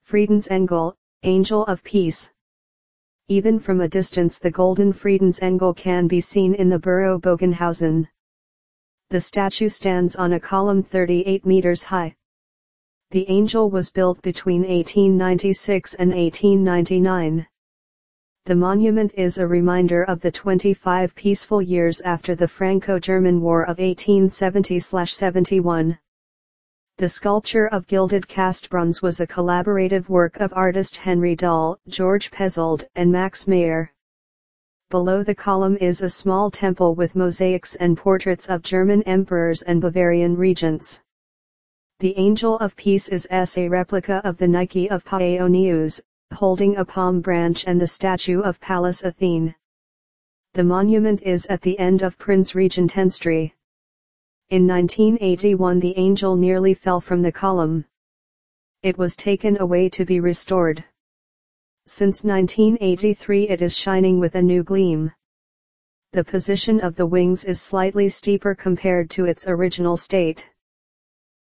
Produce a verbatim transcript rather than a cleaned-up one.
Friedensengel, Angel of Peace. Even from a distance the golden Friedensengel can be seen in the borough Bogenhausen. The statue stands on a column thirty-eight meters high. The angel was built between eighteen ninety-six and eighteen ninety-nine. The monument is a reminder of the twenty-five peaceful years after the Franco-German War of eighteen seventy to seventy-one. The sculpture of gilded cast bronze was a collaborative work of artist Henry Dahl, George Pezold, and Max Mayer. Below the column is a small temple with mosaics and portraits of German emperors and Bavarian regents. The Angel of Peace is a replica of the Nike of Paionios, holding a palm branch and the statue of Pallas Athene. The monument is at the end of Prinzregentenstraße. In nineteen eighty-one the angel nearly fell from the column. It was taken away to be restored. Since nineteen eighty-three it is shining with a new gleam. The position of the wings is slightly steeper compared to its original state.